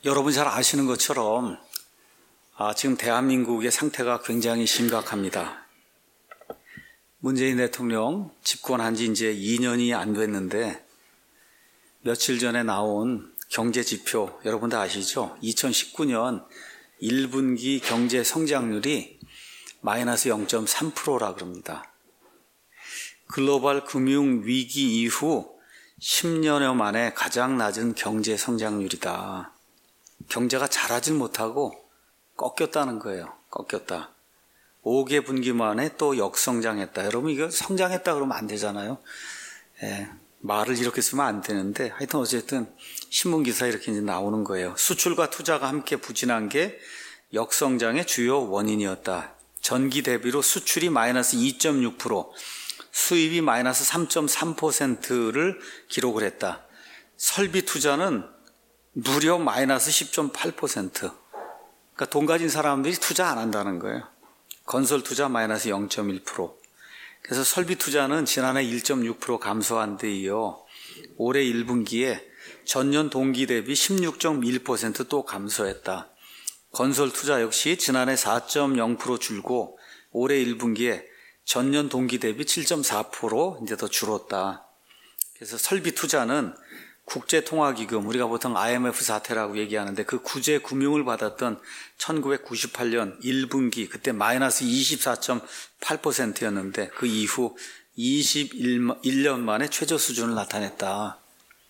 여러분 잘 아시는 것처럼 지금 대한민국의 상태가 굉장히 심각합니다. 문재인 대통령 집권한 지 이제 2년이 안 됐는데 며칠 전에 나온 경제 지표 여러분 다 아시죠? 2019년 1분기 경제 성장률이 마이너스 0.3%라 그럽니다. 글로벌 금융 위기 이후 10년여 만에 가장 낮은 경제 성장률이다. 경제가 잘하질 못하고 꺾였다는 거예요. 꺾였다. 5개 분기 만에 또 역성장했다. 여러분 이거 성장했다 그러면 안 되잖아요. 말을 이렇게 쓰면 안 되는데 하여튼 어쨌든 신문기사에 이렇게 이제 나오는 거예요. 수출과 투자가 함께 부진한 게 역성장의 주요 원인이었다. 전기 대비로 수출이 마이너스 2.6%, 수입이 마이너스 3.3%를 기록을 했다. 설비 투자는 무려 마이너스 10.8%. 그러니까 돈 가진 사람들이 투자 안 한다는 거예요. 건설 투자 마이너스 0.1%. 그래서 설비 투자는 지난해 1.6% 감소한 데 이어 올해 1분기에 전년 동기 대비 16.1% 또 감소했다. 건설 투자 역시 지난해 4.0% 줄고 올해 1분기에 전년 동기 대비 7.4% 이제 더 줄었다. 그래서 설비 투자는 국제통화기금, 우리가 보통 IMF 사태라고 얘기하는데 그 구제 금융을 받았던 1998년 1분기 그때 마이너스 24.8%였는데 그 이후 21년 만에 최저 수준을 나타냈다.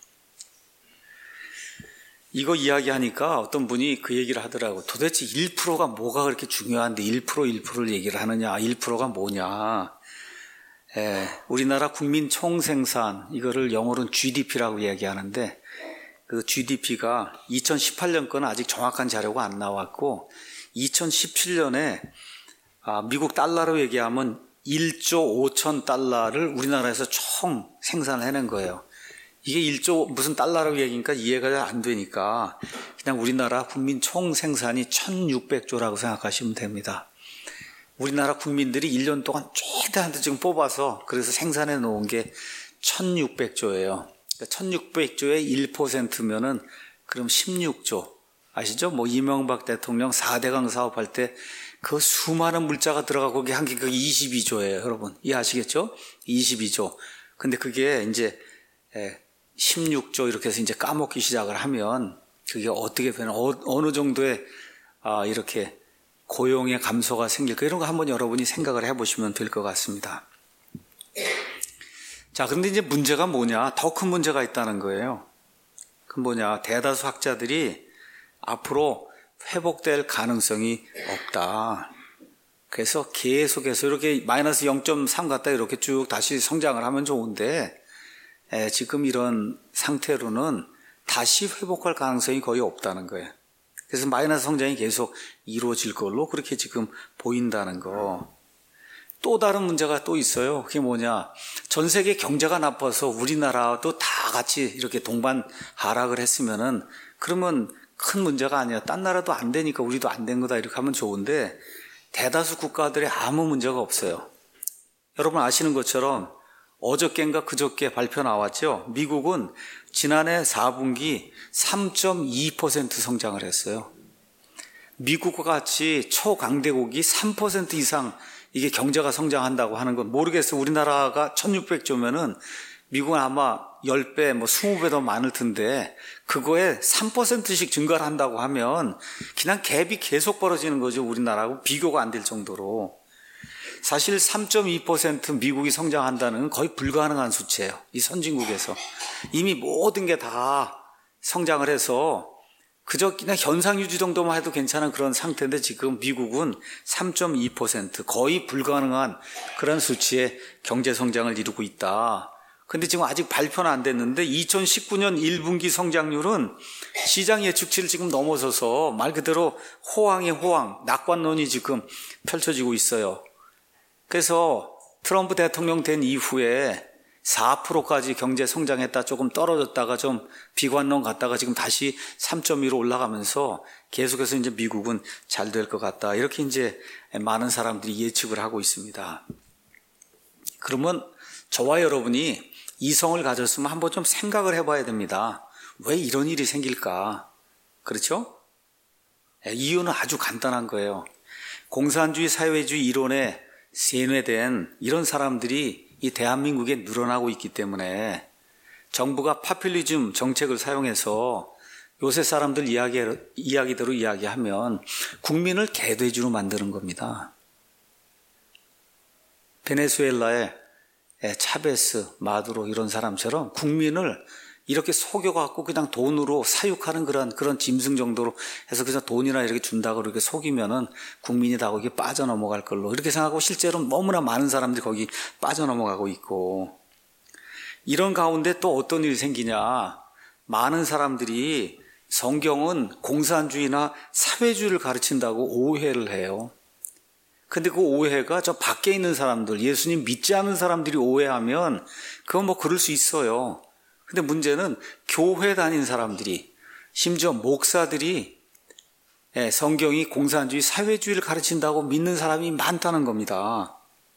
이거 이야기하니까 어떤 분이 그 얘기를 하더라고. 도대체 1%가 뭐가 그렇게 중요한데 1%를 얘기를 하느냐. 1%가 뭐냐. 우리나라 국민 총생산, 이거를 영어로는 GDP라고 이야기하는데 그 GDP가 2018년 거는 아직 정확한 자료가 안 나왔고 2017년에 미국 달러로 얘기하면 1조 5천 달러를 우리나라에서 총 생산을 해낸 거예요. 이게 1조 무슨 달러라고 얘기니까 이해가 안 되니까 그냥 우리나라 국민 총생산이 1600조라고 생각하시면 됩니다. 우리나라 국민들이 1년 동안 최대한 지금 뽑아서 그래서 생산해 놓은 게 1600조예요. 그러니까 1600조의 1%면은 그럼 16조. 아시죠? 이명박 대통령 4대강 사업할 때 그 수많은 물자가 들어가고 거기 한 게 그 22조예요, 여러분. 이해하시겠죠? 22조. 근데 그게 이제 16조 이렇게 해서 이제 까먹기 시작을 하면 그게 어떻게 되나, 어느 정도의 이렇게 고용의 감소가 생길까 이런 거 한번 여러분이 생각을 해보시면 될 것 같습니다. 자, 그런데 이제 문제가 뭐냐? 더 큰 문제가 있다는 거예요. 그 뭐냐? 대다수 학자들이 앞으로 회복될 가능성이 없다. 그래서 계속해서 이렇게 마이너스 0.3 갔다 이렇게 쭉 다시 성장을 하면 좋은데 지금 이런 상태로는 다시 회복할 가능성이 거의 없다는 거예요. 그래서 마이너스 성장이 계속 이루어질 걸로 그렇게 지금 보인다는 거. 또 다른 문제가 또 있어요. 그게 뭐냐. 전 세계 경제가 나빠서 우리나라도 다 같이 이렇게 동반 하락을 했으면은 그러면 큰 문제가 아니야. 딴 나라도 안 되니까 우리도 안 된 거다 이렇게 하면 좋은데 대다수 국가들이 아무 문제가 없어요. 여러분 아시는 것처럼 어저께인가 그저께 발표 나왔죠. 미국은 지난해 4분기 3.2% 성장을 했어요. 미국과 같이 초강대국이 3% 이상 이게 경제가 성장한다고 하는 건 모르겠어요. 우리나라가 1600조면은 미국은 아마 10배, 20배 더 많을 텐데 그거에 3%씩 증가를 한다고 하면 그냥 갭이 계속 벌어지는 거죠. 우리나라하고 비교가 안 될 정도로. 사실 3.2% 미국이 성장한다는 건 거의 불가능한 수치예요. 이 선진국에서. 이미 모든 게 다 성장을 해서 그저 그냥 현상 유지 정도만 해도 괜찮은 그런 상태인데 지금 미국은 3.2% 거의 불가능한 그런 수치의 경제 성장을 이루고 있다. 근데 지금 아직 발표는 안 됐는데 2019년 1분기 성장률은 시장 예측치를 지금 넘어서서 말 그대로 호황의 호황, 낙관론이 지금 펼쳐지고 있어요. 그래서 트럼프 대통령 된 이후에 4%까지 경제 성장했다 조금 떨어졌다가 좀 비관론 갔다가 지금 다시 3.2로 올라가면서 계속해서 이제 미국은 잘 될 것 같다. 이렇게 이제 많은 사람들이 예측을 하고 있습니다. 그러면 저와 여러분이 이성을 가졌으면 한번 좀 생각을 해봐야 됩니다. 왜 이런 일이 생길까? 그렇죠? 이유는 아주 간단한 거예요. 공산주의, 사회주의 이론에 세뇌된 이런 사람들이 이 대한민국에 늘어나고 있기 때문에 정부가 파퓰리즘 정책을 사용해서 요새 사람들 이야기대로 이야기하면 국민을 개돼지로 만드는 겁니다. 베네수엘라의 차베스, 마두로 이런 사람처럼 국민을 이렇게 속여갖고 그냥 돈으로 사육하는 그런 짐승 정도로 해서 그냥 돈이나 이렇게 준다고 이렇게 속이면은 국민이 다 거기에 빠져넘어갈 걸로 이렇게 생각하고 실제로 너무나 많은 사람들이 거기 빠져넘어가고 있고, 이런 가운데 또 어떤 일이 생기냐. 많은 사람들이 성경은 공산주의나 사회주의를 가르친다고 오해를 해요. 근데 그 오해가 저 밖에 있는 사람들, 예수님 믿지 않는 사람들이 오해하면 그건 뭐 그럴 수 있어요. 근데 문제는 교회 다닌 사람들이, 심지어 목사들이 성경이 공산주의, 사회주의를 가르친다고 믿는 사람이 많다는 겁니다.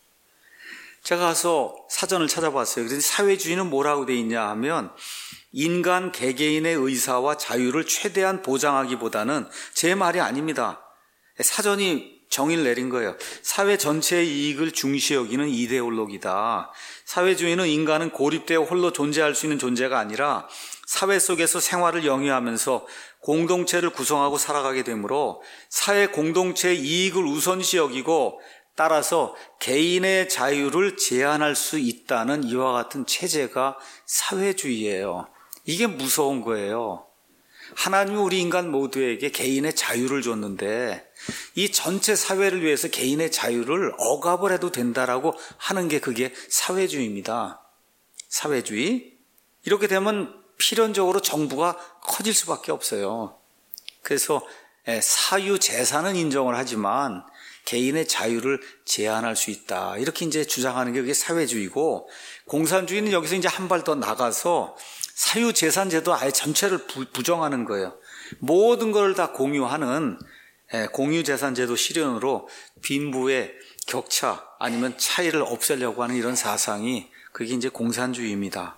제가 가서 사전을 찾아봤어요. 그래서 사회주의는 뭐라고 돼 있냐 하면 인간 개개인의 의사와 자유를 최대한 보장하기보다는, 제 말이 아닙니다. 사전이 정의를 내린 거예요. 사회 전체의 이익을 중시 여기는 이데올로기다. 사회주의는 인간은 고립되어 홀로 존재할 수 있는 존재가 아니라 사회 속에서 생활을 영위하면서 공동체를 구성하고 살아가게 되므로 사회 공동체의 이익을 우선시 여기고 따라서 개인의 자유를 제한할 수 있다는 이와 같은 체제가 사회주의예요. 이게 무서운 거예요. 하나님이 우리 인간 모두에게 개인의 자유를 줬는데 이 전체 사회를 위해서 개인의 자유를 억압을 해도 된다라고 하는 게 그게 사회주의입니다. 사회주의. 이렇게 되면 필연적으로 정부가 커질 수밖에 없어요. 그래서 사유재산은 인정을 하지만 개인의 자유를 제한할 수 있다. 이렇게 이제 주장하는 게 그게 사회주의고, 공산주의는 여기서 이제 한 발 더 나가서 사유재산제도 아예 전체를 부정하는 거예요. 모든 걸 다 공유하는 공유재산제도 실현으로 빈부의 격차 아니면 차이를 없애려고 하는 이런 사상이, 그게 이제 공산주의입니다.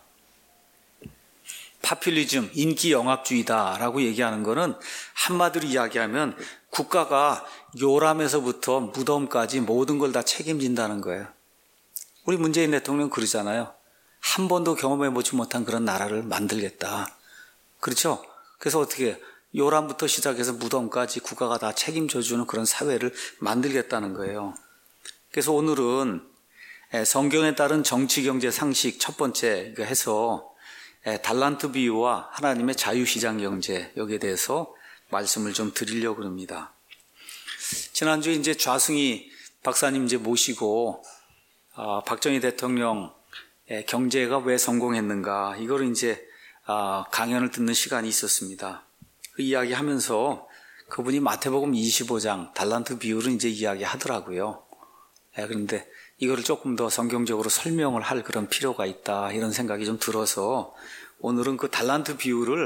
파퓰리즘, 인기영합주의다라고 얘기하는 거는 한마디로 이야기하면 국가가 요람에서부터 무덤까지 모든 걸 다 책임진다는 거예요. 우리 문재인 대통령 그러잖아요. 한 번도 경험해보지 못한 그런 나라를 만들겠다. 그렇죠? 그래서 어떻게 요람부터 시작해서 무덤까지 국가가 다 책임져주는 그런 사회를 만들겠다는 거예요. 그래서 오늘은 성경에 따른 정치, 경제, 상식 첫 번째 해서 달란트 비유와 하나님의 자유시장 경제, 여기에 대해서 말씀을 좀 드리려고 합니다. 지난주에 이제 좌승희 박사님 이제 모시고 박정희 대통령 경제가 왜 성공했는가, 이걸 이제 강연을 듣는 시간이 있었습니다. 그 이야기 하면서 그분이 마태복음 25장 달란트 비유를 이제 이야기 하더라고요. 그런데 이거를 조금 더 성경적으로 설명을 할 그런 필요가 있다, 이런 생각이 좀 들어서 오늘은 그 달란트 비유를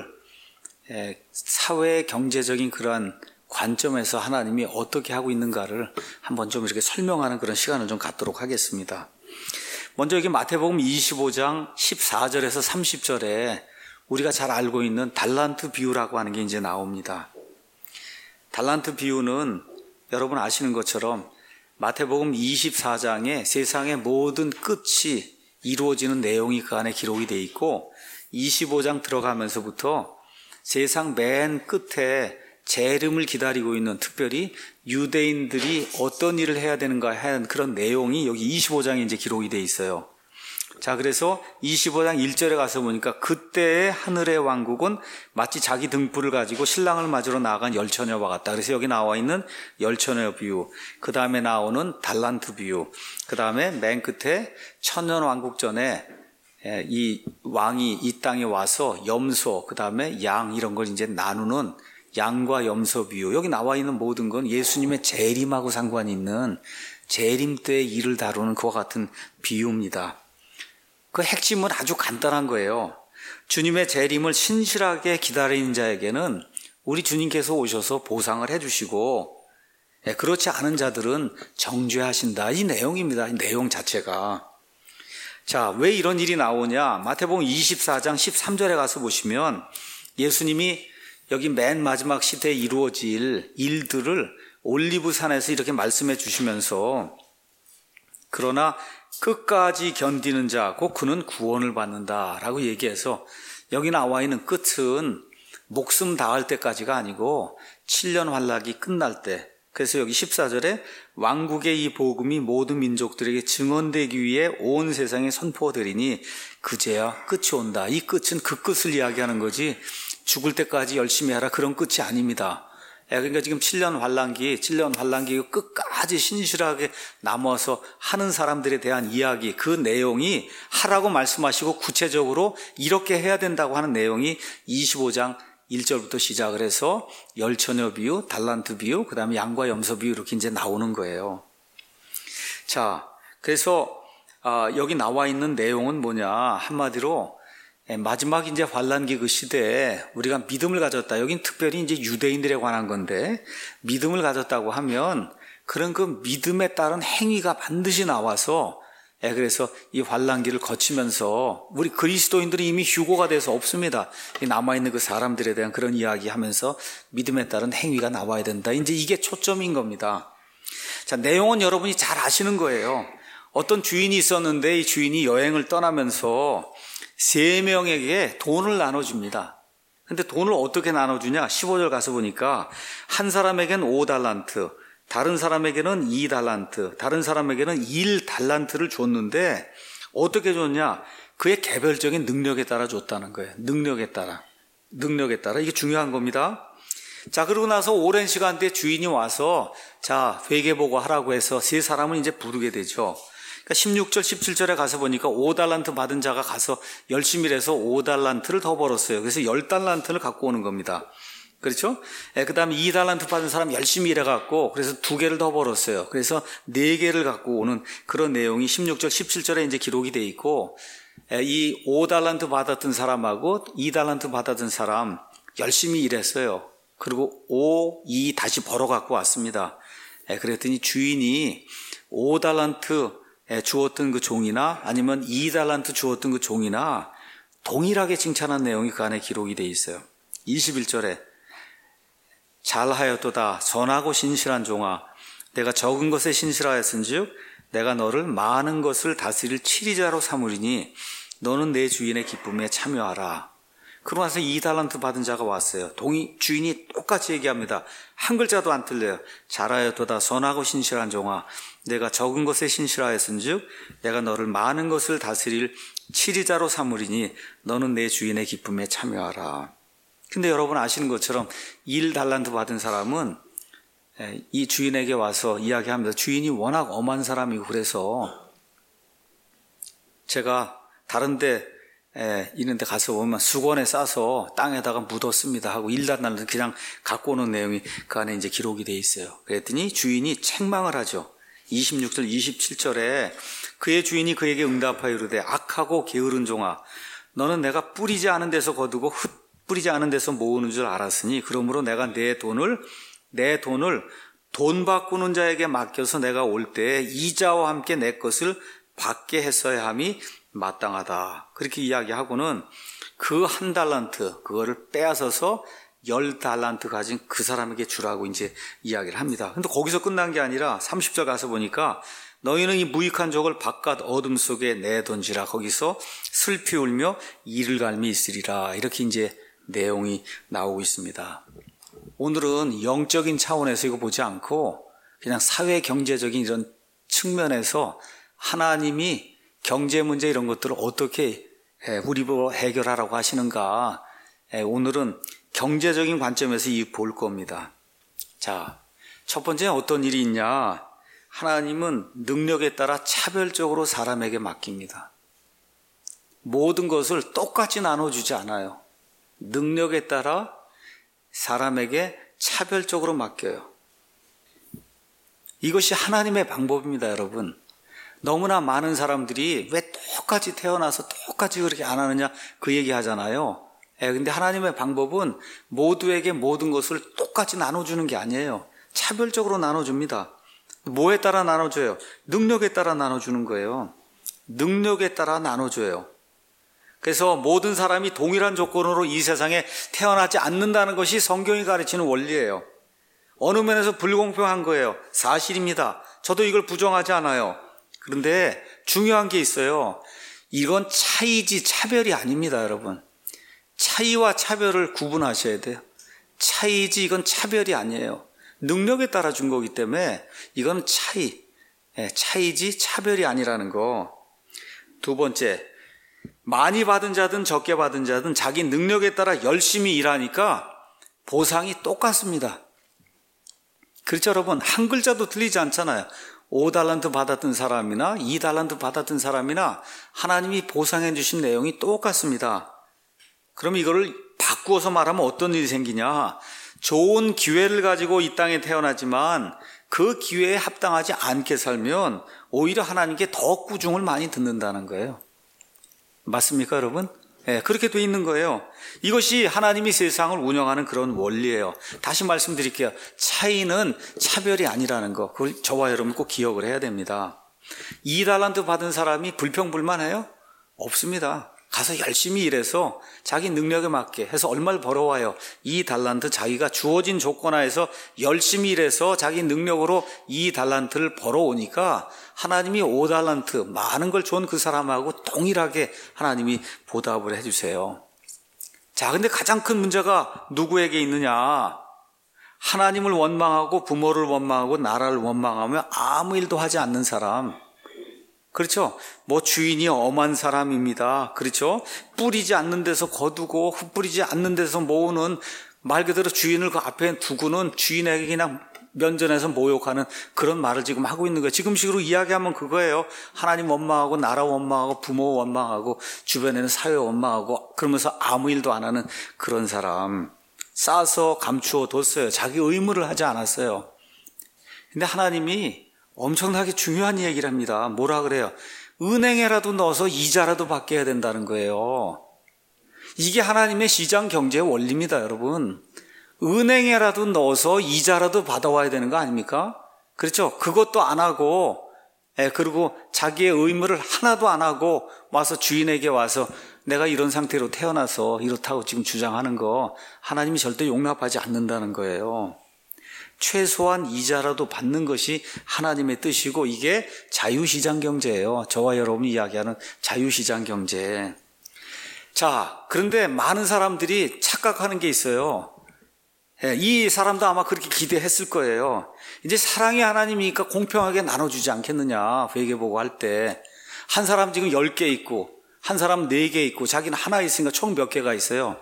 사회 경제적인 그러한 관점에서 하나님이 어떻게 하고 있는가를 한번 좀 이렇게 설명하는 그런 시간을 좀 갖도록 하겠습니다. 먼저 여기 마태복음 25장 14절에서 30절에 우리가 잘 알고 있는 달란트 비유라고 하는 게 이제 나옵니다. 달란트 비유는 여러분 아시는 것처럼 마태복음 24장에 세상의 모든 끝이 이루어지는 내용이 그 안에 기록이 되어 있고, 25장 들어가면서부터 세상 맨 끝에 재림을 기다리고 있는, 특별히 유대인들이 어떤 일을 해야 되는가 하는 그런 내용이 여기 25장에 이제 기록이 되어 있어요. 자, 그래서 25장 1절에 가서 보니까 그때의 하늘의 왕국은 마치 자기 등불을 가지고 신랑을 맞으러 나아간 열처녀와 같다. 그래서 여기 나와 있는 열처녀 비유, 그 다음에 나오는 달란트 비유, 그 다음에 맨 끝에 천년 왕국 전에 이 왕이 이 땅에 와서 염소, 그 다음에 양, 이런 걸 이제 나누는 양과 염소 비유. 여기 나와 있는 모든 건 예수님의 재림하고 상관이 있는 재림 때의 일을 다루는 그와 같은 비유입니다. 그 핵심은 아주 간단한 거예요. 주님의 재림을 신실하게 기다리는 자에게는 우리 주님께서 오셔서 보상을 해주시고, 그렇지 않은 자들은 정죄하신다. 이 내용입니다. 이 내용 자체가. 자, 왜 이런 일이 나오냐? 마태복음 24장 13절에 가서 보시면 예수님이 여기 맨 마지막 시대에 이루어질 일들을 올리브산에서 이렇게 말씀해 주시면서 그러나 끝까지 견디는 자 곧 그는 구원을 받는다라고 얘기해서 여기 나와 있는 끝은 목숨 다할 때까지가 아니고 7년 환락이 끝날 때, 그래서 여기 14절에 왕국의 이 복음이 모든 민족들에게 증언되기 위해 온 세상에 선포되리니 그제야 끝이 온다. 이 끝은 그 끝을 이야기하는 거지 죽을 때까지 열심히 하라 그런 끝이 아닙니다. 그러니까 지금 7년 환란기 끝까지 신실하게 남아서 하는 사람들에 대한 이야기, 그 내용이 하라고 말씀하시고 구체적으로 이렇게 해야 된다고 하는 내용이 25장 1절부터 시작을 해서 열처녀 비유, 달란트 비유, 그 다음에 양과 염소 비유 이렇게 이제 나오는 거예요. 자, 그래서 여기 나와 있는 내용은 뭐냐? 한마디로 마지막 이제 환란기 그 시대에 우리가 믿음을 가졌다. 여긴 특별히 이제 유대인들에 관한 건데 믿음을 가졌다고 하면 그런 그 믿음에 따른 행위가 반드시 나와서 그래서 이 환란기를 거치면서 우리 그리스도인들이 이미 휴고가 돼서 없습니다. 남아있는 그 사람들에 대한 그런 이야기 하면서 믿음에 따른 행위가 나와야 된다. 이제 이게 초점인 겁니다. 자, 내용은 여러분이 잘 아시는 거예요. 어떤 주인이 있었는데 이 주인이 여행을 떠나면서 3명에게 돈을 나눠줍니다. 근데 돈을 어떻게 나눠주냐? 15절 가서 보니까 한 사람에게는 5달란트, 다른 사람에게는 2달란트, 다른 사람에게는 1달란트를 줬는데 어떻게 줬냐? 그의 개별적인 능력에 따라 줬다는 거예요. 능력에 따라. 이게 중요한 겁니다. 자, 그러고 나서 오랜 시간 뒤에 주인이 와서 자, 회개보고 하라고 해서 세 사람을 이제 부르게 되죠. 그러니까 16절, 17절에 가서 보니까 5달란트 받은 자가 가서 열심히 해서 5달란트를 더 벌었어요. 그래서 10달란트를 갖고 오는 겁니다. 그렇죠? 그 다음에 2달란트 받은 사람 열심히 일해갖고 그래서 2개를 더 벌었어요. 그래서 4개를 갖고 오는 그런 내용이 16절, 17절에 이제 기록이 돼 있고 이 5달란트 받았던 사람하고 2달란트 받았던 사람 열심히 일했어요. 그리고 5, 2 다시 벌어갖고 왔습니다. 그랬더니 주인이 5달란트 주었던 그 종이나 아니면 2달란트 주었던 그 종이나 동일하게 칭찬한 내용이 그 안에 기록이 돼 있어요. 21절에 잘하였도다 선하고 신실한 종아 내가 적은 것에 신실하였은즉 내가 너를 많은 것을 다스릴 치리자로 삼으리니 너는 내 주인의 기쁨에 참여하라. 그러고 나서 2달란트 받은 자가 왔어요. 주인이 똑같이 얘기합니다. 한 글자도 안 틀려요. 잘하였도다 선하고 신실한 종아 내가 적은 것에 신실하였은즉 내가 너를 많은 것을 다스릴 치리자로 삼으리니 너는 내 주인의 기쁨에 참여하라. 근데 여러분 아시는 것처럼 1달란트 받은 사람은 이 주인에게 와서 이야기합니다. 주인이 워낙 엄한 사람이고 그래서 제가 다른 데 있는 데 가서 보면 수건에 싸서 땅에다가 묻었습니다 하고 1달란트 그냥 갖고 오는 내용이 그 안에 이제 기록이 돼 있어요. 그랬더니 주인이 책망을 하죠. 26절 27절에 그의 주인이 그에게 응답하여 이르되 악하고 게으른 종아 너는 내가 뿌리지 않은 데서 거두고 흩 뿌리지 않은 데서 모으는 줄 알았으니 그러므로 내가 내 돈을 돈 바꾸는 자에게 맡겨서 내가 올 때에 이자와 함께 내 것을 받게 했어야 함이 마땅하다. 그렇게 이야기하고는 그 1달란트 그거를 빼앗아서 10달란트 가진 그 사람에게 주라고 이제 이야기를 합니다. 근데 거기서 끝난 게 아니라 30절 가서 보니까 너희는 이 무익한 족을 바깥 어둠 속에 내던지라. 거기서 슬피 울며 이를 갈미 있으리라. 이렇게 이제 내용이 나오고 있습니다. 오늘은 영적인 차원에서 이거 보지 않고 그냥 사회 경제적인 이런 측면에서 하나님이 경제 문제 이런 것들을 어떻게 우리로 해결하라고 하시는가. 오늘은 경제적인 관점에서 볼 겁니다. 자, 첫 번째 어떤 일이 있냐. 하나님은 능력에 따라 차별적으로 사람에게 맡깁니다. 모든 것을 똑같이 나눠주지 않아요. 능력에 따라 사람에게 차별적으로 맡겨요. 이것이 하나님의 방법입니다, 여러분. 너무나 많은 사람들이 왜 똑같이 태어나서 똑같이 그렇게 안 하느냐 그 얘기 하잖아요. 근데 하나님의 방법은 모두에게 모든 것을 똑같이 나눠주는 게 아니에요. 차별적으로 나눠줍니다. 뭐에 따라 나눠줘요? 능력에 따라 나눠주는 거예요. 능력에 따라 나눠줘요. 그래서 모든 사람이 동일한 조건으로 이 세상에 태어나지 않는다는 것이 성경이 가르치는 원리예요. 어느 면에서 불공평한 거예요. 사실입니다. 저도 이걸 부정하지 않아요. 그런데 중요한 게 있어요. 이건 차이지 차별이 아닙니다, 여러분. 차이와 차별을 구분하셔야 돼요. 차이지 이건 차별이 아니에요. 능력에 따라 준 거기 때문에 이건 차이지 차별이 아니라는 거. 두 번째, 많이 받은 자든 적게 받은 자든 자기 능력에 따라 열심히 일하니까 보상이 똑같습니다. 그렇죠, 여러분? 한 글자도 틀리지 않잖아요. 5달란트 받았던 사람이나 2달란트 받았던 사람이나 하나님이 보상해 주신 내용이 똑같습니다. 그럼 이거를 바꾸어서 말하면 어떤 일이 생기냐? 좋은 기회를 가지고 이 땅에 태어나지만 그 기회에 합당하지 않게 살면 오히려 하나님께 더 꾸중을 많이 듣는다는 거예요. 맞습니까, 여러분? 네, 그렇게 돼 있는 거예요. 이것이 하나님이 세상을 운영하는 그런 원리예요. 다시 말씀드릴게요. 차이는 차별이 아니라는 거, 그걸 저와 여러분 꼭 기억을 해야 됩니다. 2달란트 받은 사람이 불평불만해요? 없습니다. 가서 열심히 일해서 자기 능력에 맞게 해서 얼마를 벌어와요. 2달란트 자기가 주어진 조건 하에서 열심히 일해서 자기 능력으로 2달란트를 벌어오니까 하나님이 5달란트 많은 걸 준 그 사람하고 동일하게 하나님이 보답을 해주세요. 자, 근데 가장 큰 문제가 누구에게 있느냐? 하나님을 원망하고 부모를 원망하고 나라를 원망하며 아무 일도 하지 않는 사람. 그렇죠? 뭐 주인이 엄한 사람입니다. 그렇죠? 뿌리지 않는 데서 거두고 흩뿌리지 않는 데서 모으는, 말 그대로 주인을 그 앞에 두고는 주인에게 그냥 면전에서 모욕하는 그런 말을 지금 하고 있는 거예요. 지금식으로 이야기하면 그거예요. 하나님 원망하고 나라 원망하고 부모 원망하고 주변에는 사회 원망하고 그러면서 아무 일도 안 하는 그런 사람. 싸서 감추어 뒀어요. 자기 의무를 하지 않았어요. 근데 하나님이 엄청나게 중요한 얘기를 합니다. 뭐라 그래요? 은행에라도 넣어서 이자라도 받게 해야 된다는 거예요. 이게 하나님의 시장 경제의 원리입니다, 여러분. 은행에라도 넣어서 이자라도 받아와야 되는 거 아닙니까? 그렇죠? 그것도 안 하고, 그리고 자기의 의무를 하나도 안 하고 와서 주인에게 와서 내가 이런 상태로 태어나서 이렇다고 지금 주장하는 거 하나님이 절대 용납하지 않는다는 거예요. 최소한 이자라도 받는 것이 하나님의 뜻이고 이게 자유시장 경제예요. 저와 여러분이 이야기하는 자유시장 경제. 자, 그런데 많은 사람들이 착각하는 게 있어요. 이 사람도 아마 그렇게 기대했을 거예요. 이제 사랑의 하나님이니까 공평하게 나눠주지 않겠느냐, 회개보고 할 때. 한 사람 지금 10개 있고 한 사람 4개 있고 자기는 하나 있으니까 총 몇 개가 있어요?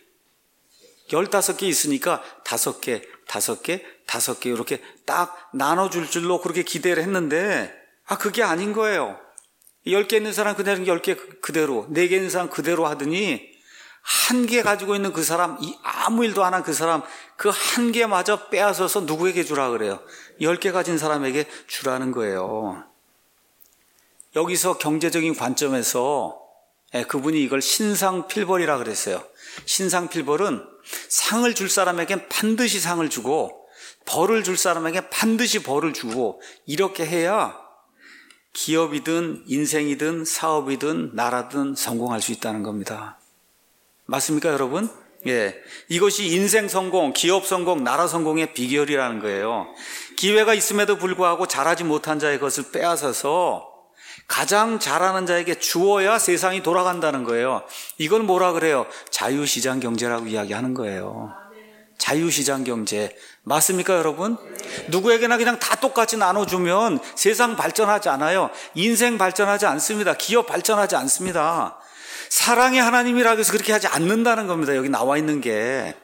15개 있으니까 5개 이렇게 딱 나눠줄 줄로 그렇게 기대를 했는데 그게 아닌 거예요. 10개 있는 사람 그대로 10개 그대로, 4개 있는 사람 그대로 하더니 1개 가지고 있는 그 사람, 아무 일도 안 한 그 사람, 그 1개마저 빼앗아서 누구에게 주라 그래요? 10개 가진 사람에게 주라는 거예요. 여기서 경제적인 관점에서 그분이 이걸 신상필벌이라 그랬어요. 신상필벌은 상을 줄 사람에겐 반드시 상을 주고 벌을 줄 사람에게 반드시 벌을 주고 이렇게 해야 기업이든 인생이든 사업이든 나라든 성공할 수 있다는 겁니다. 맞습니까, 여러분? 예, 이것이 인생 성공, 기업 성공, 나라 성공의 비결이라는 거예요. 기회가 있음에도 불구하고 잘하지 못한 자의 것을 빼앗아서 가장 잘하는 자에게 주어야 세상이 돌아간다는 거예요. 이건 뭐라 그래요? 자유시장 경제라고 이야기하는 거예요. 자유시장 경제. 맞습니까, 여러분? 누구에게나 그냥 다 똑같이 나눠주면 세상 발전하지 않아요. 인생 발전하지 않습니다. 기업 발전하지 않습니다. 사랑의 하나님이라고 해서 그렇게 하지 않는다는 겁니다. 여기 나와 있는 게.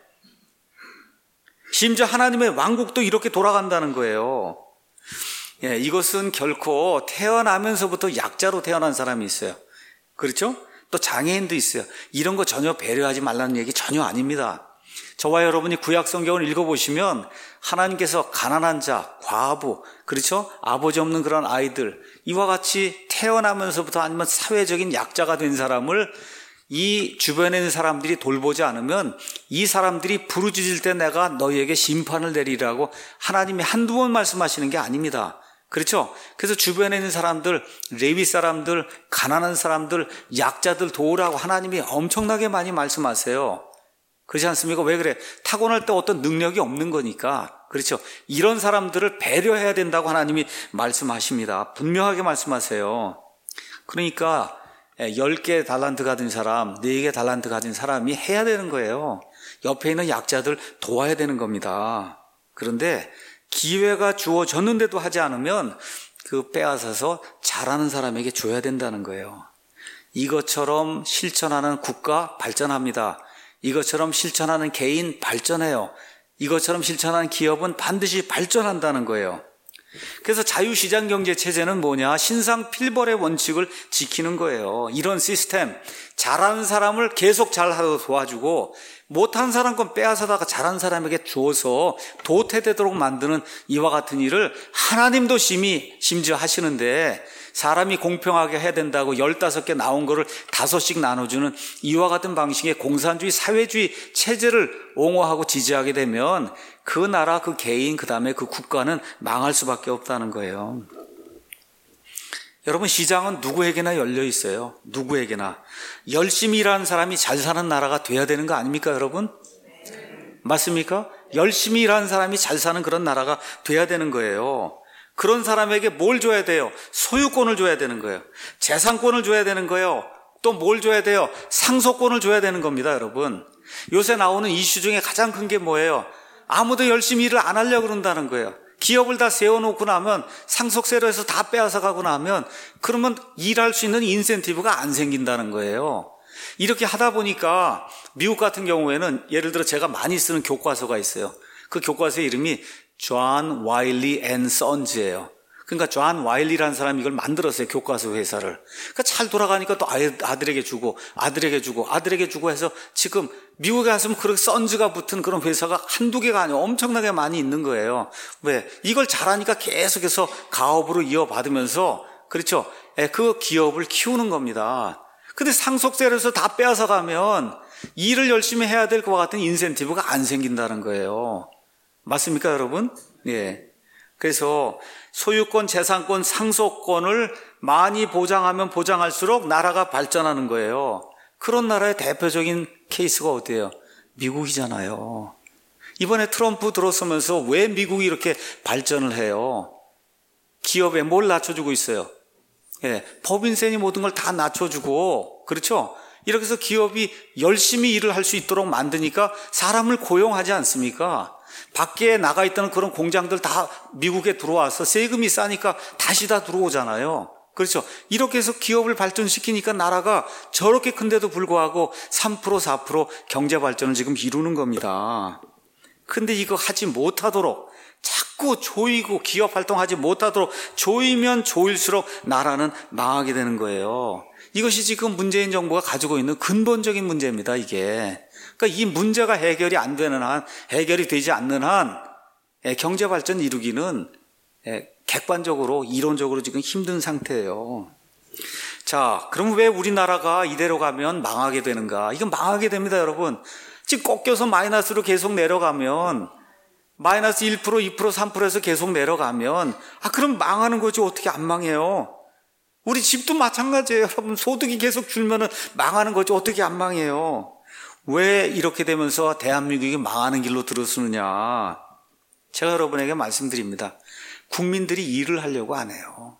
심지어 하나님의 왕국도 이렇게 돌아간다는 거예요. 예, 이것은 결코 태어나면서부터 약자로 태어난 사람이 있어요. 그렇죠? 또 장애인도 있어요. 이런 거 전혀 배려하지 말라는 얘기 전혀 아닙니다. 저와 여러분이 구약 성경을 읽어보시면 하나님께서 가난한 자, 과부, 그렇죠? 아버지 없는 그런 아이들, 이와 같이 태어나면서부터 아니면 사회적인 약자가 된 사람을 이 주변에 있는 사람들이 돌보지 않으면 이 사람들이 부르짖을 때 내가 너희에게 심판을 내리라고 하나님이 한두 번 말씀하시는 게 아닙니다. 그렇죠? 그래서 주변에 있는 사람들, 레위 사람들, 가난한 사람들, 약자들 도우라고 하나님이 엄청나게 많이 말씀하세요. 그렇지 않습니까? 왜 그래? 타고날 때 어떤 능력이 없는 거니까. 그렇죠? 이런 사람들을 배려해야 된다고 하나님이 말씀하십니다. 분명하게 말씀하세요. 그러니까 10개 달란트 가진 사람, 4개 달란트 가진 사람이 해야 되는 거예요. 옆에 있는 약자들 도와야 되는 겁니다. 그런데 기회가 주어졌는데도 하지 않으면 그 빼앗아서 잘하는 사람에게 줘야 된다는 거예요. 이것처럼 실천하는 국가 발전합니다. 이것처럼 실천하는 개인 발전해요. 이것처럼 실천하는 기업은 반드시 발전한다는 거예요. 그래서 자유시장 경제 체제는 뭐냐? 신상 필벌의 원칙을 지키는 거예요. 이런 시스템, 잘하는 사람을 계속 잘하도록 도와주고 못한 사람 건 빼앗아다가 잘한 사람에게 주어서 도태되도록 만드는 이와 같은 일을 하나님도 심지어 하시는데, 사람이 공평하게 해야 된다고 15개 나온 거를 5씩 나눠주는 이와 같은 방식의 공산주의 사회주의 체제를 옹호하고 지지하게 되면 그 나라, 그 개인, 그 다음에 그 국가는 망할 수밖에 없다는 거예요. 여러분, 시장은 누구에게나 열려 있어요. 누구에게나. 열심히 일하는 사람이 잘 사는 나라가 돼야 되는 거 아닙니까, 여러분? 맞습니까? 열심히 일하는 사람이 잘 사는 그런 나라가 돼야 되는 거예요. 그런 사람에게 뭘 줘야 돼요? 소유권을 줘야 되는 거예요. 재산권을 줘야 되는 거예요. 또 뭘 줘야 돼요? 상속권을 줘야 되는 겁니다, 여러분. 요새 나오는 이슈 중에 가장 큰 게 뭐예요? 아무도 열심히 일을 안 하려고 그런다는 거예요. 기업을 다 세워놓고 나면, 상속세로 해서 다 빼앗아 가고 나면, 그러면 일할 수 있는 인센티브가 안 생긴다는 거예요. 이렇게 하다 보니까 미국 같은 경우에는 예를 들어 제가 많이 쓰는 교과서가 있어요. 그 교과서의 이름이 존 와일리 앤 선즈예요. 그러니까 존 와일리라는 사람이 이걸 만들었어요, 교과서 회사를. 그러니까 잘 돌아가니까 또 아들에게 주고 아들에게 주고 아들에게 주고 해서 지금 미국에 갔으면 그런 선즈가 붙은 그런 회사가 한두 개가 아니고 엄청나게 많이 있는 거예요. 왜? 이걸 잘하니까 계속해서 가업으로 이어받으면서, 그렇죠? 그 기업을 키우는 겁니다. 근데 상속세를 해서 다 빼앗아 가면 일을 열심히 해야 될 것과 같은 인센티브가 안 생긴다는 거예요. 맞습니까, 여러분? 예. 그래서 소유권, 재산권, 상속권을 많이 보장하면 보장할수록 나라가 발전하는 거예요. 그런 나라의 대표적인 케이스가 어디예요? 미국이잖아요. 이번에 트럼프 들어서면서 왜 미국이 이렇게 발전을 해요? 기업에 뭘 낮춰주고 있어요? 예, 법인세니 모든 걸 다 낮춰주고, 그렇죠? 이렇게 해서 기업이 열심히 일을 할 수 있도록 만드니까 사람을 고용하지 않습니까? 밖에 나가 있던 그런 공장들 다 미국에 들어와서 세금이 싸니까 다시 다 들어오잖아요. 그렇죠? 이렇게 해서 기업을 발전시키니까 나라가 저렇게 큰데도 불구하고 3%, 4% 경제 발전을 지금 이루는 겁니다. 근데 이거 하지 못하도록 자꾸 조이고 기업 활동하지 못하도록 조이면 조일수록 나라는 망하게 되는 거예요. 이것이 지금 문재인 정부가 가지고 있는 근본적인 문제입니다, 이게. 그러니까 이 문제가 해결이 안 되는 한, 해결이 되지 않는 한 경제 발전 이루기는 객관적으로, 이론적으로 지금 힘든 상태예요. 자, 그럼 왜 우리나라가 이대로 가면 망하게 되는가? 이건 망하게 됩니다, 여러분. 지금 꺾여서 마이너스로 계속 내려가면, 마이너스 1%, 2%, 3%에서 계속 내려가면, 그럼 망하는 거지. 어떻게 안 망해요? 우리 집도 마찬가지예요, 여러분. 소득이 계속 줄면은 망하는 거지. 어떻게 안 망해요? 왜 이렇게 되면서 대한민국이 망하는 길로 들어서느냐? 제가 여러분에게 말씀드립니다. 국민들이 일을 하려고 안 해요.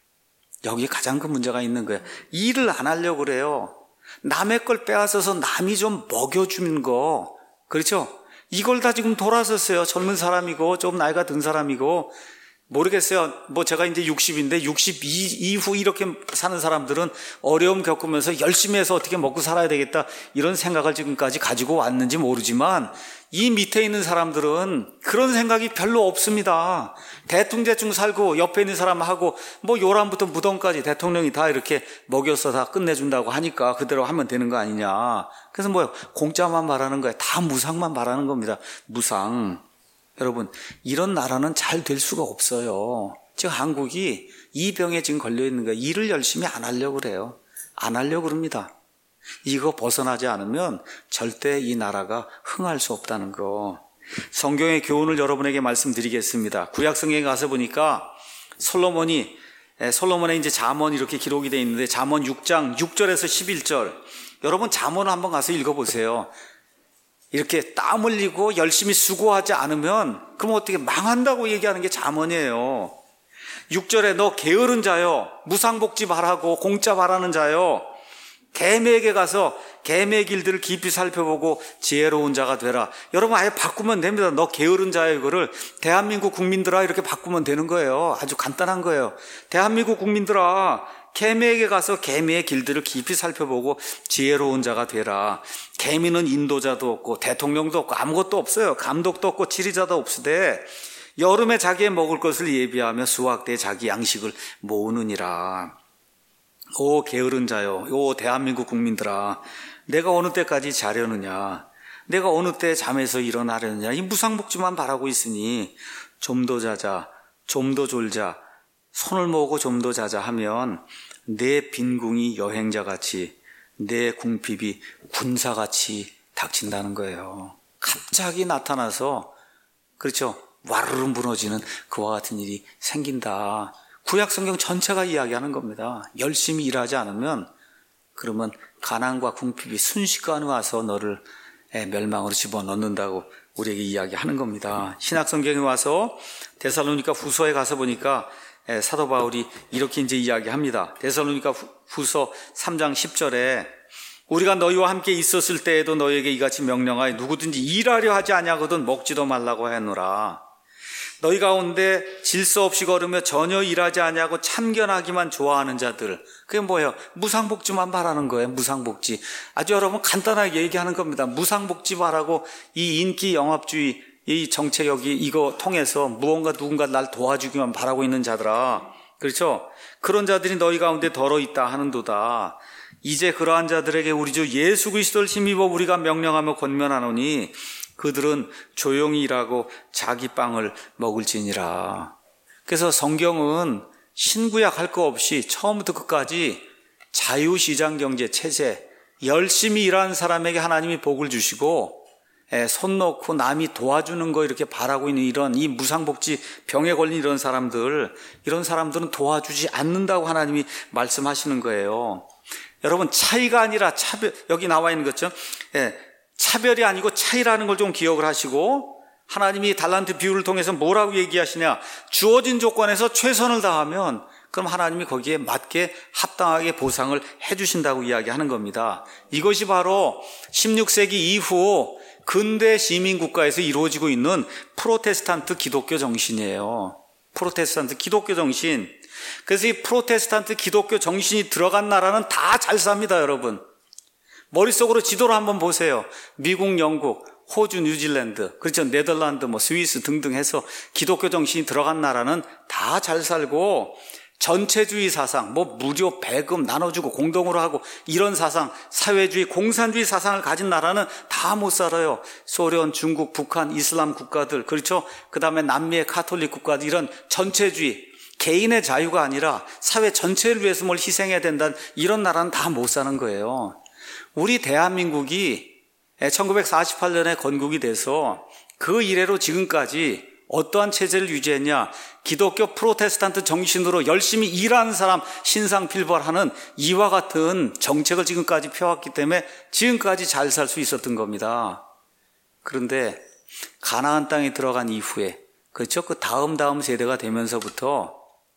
여기 가장 큰 문제가 있는 거예요. 일을 안 하려고 그래요. 남의 걸 빼앗아서 남이 좀 먹여주는 거, 그렇죠? 이걸 다 지금 돌아섰어요. 젊은 사람이고 좀 나이가 든 사람이고, 모르겠어요. 제가 이제 60인데 60 이후 이렇게 사는 사람들은 어려움 겪으면서 열심히 해서 어떻게 먹고 살아야 되겠다, 이런 생각을 지금까지 가지고 왔는지 모르지만, 이 밑에 있는 사람들은 그런 생각이 별로 없습니다. 대충 살고 옆에 있는 사람하고 요람부터 무덤까지 대통령이 다 이렇게 먹여서 다 끝내준다고 하니까 그대로 하면 되는 거 아니냐. 그래서 공짜만 말하는 거예요. 다 무상만 말하는 겁니다. 무상. 여러분, 이런 나라는 잘 될 수가 없어요. 지금 한국이 이 병에 지금 걸려 있는 거예요. 일을 열심히 안 하려고 그래요. 안 하려고 그럽니다. 이거 벗어나지 않으면 절대 이 나라가 흥할 수 없다는 거. 성경의 교훈을 여러분에게 말씀드리겠습니다. 구약 성경에 가서 보니까 솔로몬의 이제 잠언 이렇게 기록이 되어 있는데 잠언 6장 6절에서 11절 여러분 잠언을 한번 가서 읽어보세요. 이렇게 땀 흘리고 열심히 수고하지 않으면 그럼 어떻게 망한다고 얘기하는 게 잠언이에요. 6절에 너 게으른 자여 무상복지 바라고 공짜 바라는 자여 계매에게 가서 계매의 길들을 깊이 살펴보고 지혜로운 자가 되라. 여러분 아예 바꾸면 됩니다. 너 게으른 자여 이거를 대한민국 국민들아 이렇게 바꾸면 되는 거예요. 아주 간단한 거예요. 대한민국 국민들아 계매에게 가서 계매의 길들을 깊이 살펴보고 지혜로운 자가 되라. 계미는 인도자도 없고 대통령도 없고 아무것도 없어요. 감독도 없고 지리자도 없으되 여름에 자기의 먹을 것을 예비하며 수확 때 자기 양식을 모으느니라. 오 게으른 자요, 오 대한민국 국민들아, 내가 어느 때까지 자려느냐, 내가 어느 때 잠에서 일어나려느냐, 이 무상복지만 바라고 있으니 좀 더 자자, 좀 더 졸자, 손을 모으고 좀 더 자자 하면 내 빈궁이 여행자같이 내 궁핍이 군사같이 닥친다는 거예요. 갑자기 나타나서 그렇죠, 와르르 무너지는 그와 같은 일이 생긴다. 구약성경 전체가 이야기하는 겁니다. 열심히 일하지 않으면 그러면 가난과 궁핍이 순식간에 와서 너를 멸망으로 집어넣는다고 우리에게 이야기하는 겁니다. 신약성경에 와서 데살로니가 후서에 가서 보니까 사도 바울이 이렇게 이제 이야기합니다. 데살로니가 후서 3장 10절에 우리가 너희와 함께 있었을 때에도 너희에게 이같이 명령하여 누구든지 일하려 하지 아니하거든 먹지도 말라고 하노라. 너희 가운데 질서 없이 걸으며 전혀 일하지 아니하고 참견하기만 좋아하는 자들, 그게 뭐예요? 무상복지만 바라는 거예요. 무상복지. 아주 여러분 간단하게 얘기하는 겁니다. 무상복지 바라고 이 인기 영합주의 이 정책이 이거 통해서 무언가 누군가 날 도와주기만 바라고 있는 자들아, 그렇죠? 그런 자들이 너희 가운데 더러 있다 하는도다. 이제 그러한 자들에게 우리 주 예수 그리스도를 힘입어 우리가 명령하며 권면하노니 그들은 조용히 일하고 자기 빵을 먹을지니라. 그래서 성경은 신구약 할 거 없이 처음부터 끝까지 자유시장경제 체제, 열심히 일하는 사람에게 하나님이 복을 주시고 손 놓고 남이 도와주는 거 이렇게 바라고 있는 이런 이 무상복지 병에 걸린 이런 사람들은 도와주지 않는다고 하나님이 말씀하시는 거예요. 여러분 차이가 아니라 차별, 여기 나와 있는 것처럼 차별이 아니고 차이라는 걸 좀 기억을 하시고, 하나님이 달란트 비유를 통해서 뭐라고 얘기하시냐, 주어진 조건에서 최선을 다하면 그럼 하나님이 거기에 맞게 합당하게 보상을 해주신다고 이야기하는 겁니다. 이것이 바로 16세기 이후 근대 시민국가에서 이루어지고 있는 프로테스탄트 기독교 정신이에요. 프로테스탄트 기독교 정신. 그래서 이 프로테스탄트 기독교 정신이 들어간 나라는 다 잘 삽니다, 여러분. 머릿속으로 지도를 한번 보세요. 미국, 영국, 호주, 뉴질랜드, 그렇죠, 네덜란드, 스위스 등등 해서 기독교 정신이 들어간 나라는 다 잘 살고, 전체주의 사상, 무료 배금 나눠주고 공동으로 하고 이런 사상, 사회주의, 공산주의 사상을 가진 나라는 다 못 살아요. 소련, 중국, 북한, 이슬람 국가들, 그렇죠, 그 다음에 남미의 카톨릭 국가들, 이런 전체주의, 개인의 자유가 아니라 사회 전체를 위해서 뭘 희생해야 된다는 이런 나라는 다 못 사는 거예요. 우리 대한민국이 1948년에 건국이 돼서 그 이래로 지금까지 어떠한 체제를 유지했냐? 기독교 프로테스탄트 정신으로 열심히 일하는 사람 신상필벌하는 이와 같은 정책을 지금까지 펴왔기 때문에 지금까지 잘 살 수 있었던 겁니다. 그런데 가나안 땅에 들어간 이후에, 그렇죠, 그 다음 세대가 되면서부터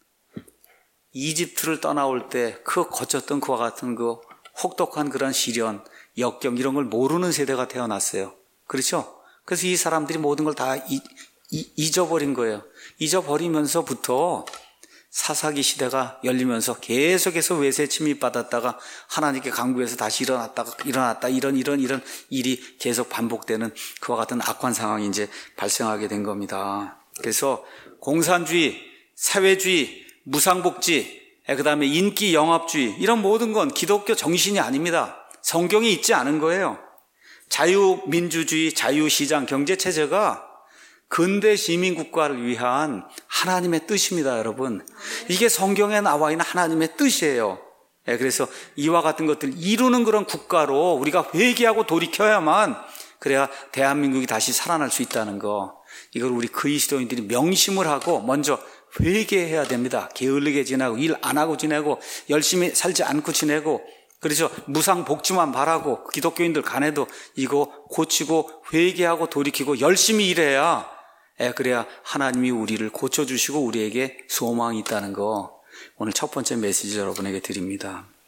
이집트를 떠나올 때 그 거쳤던 그와 같은 그 혹독한 그런 시련, 역경 이런 걸 모르는 세대가 태어났어요. 그렇죠? 그래서 이 사람들이 모든 걸 다 잊어버린 거예요. 잊어버리면서부터 사사기 시대가 열리면서 계속해서 외세 침입받았다가 하나님께 강구해서 다시 일어났다 이런 일이 계속 반복되는 그와 같은 악한 상황이 이제 발생하게 된 겁니다. 그래서 공산주의, 사회주의, 무상복지, 그 다음에 인기 영합주의 이런 모든 건 기독교 정신이 아닙니다. 성경에 있지 않은 거예요. 자유민주주의, 자유시장 경제체제가 근대 시민국가를 위한 하나님의 뜻입니다, 여러분. 이게 성경에 나와 있는 하나님의 뜻이에요. 그래서 이와 같은 것들을 이루는 그런 국가로 우리가 회개하고 돌이켜야만, 그래야 대한민국이 다시 살아날 수 있다는 거, 이걸 우리 그리스도인들이 명심을 하고 먼저 회개해야 됩니다. 게을르게 지내고 일 안 하고 지내고 열심히 살지 않고 지내고 그래서 무상복지만 바라고 기독교인들 간에도 이거 고치고 회개하고 돌이키고 열심히 일해야 그래야 하나님이 우리를 고쳐주시고 우리에게 소망이 있다는 거 오늘 첫 번째 메시지 여러분에게 드립니다.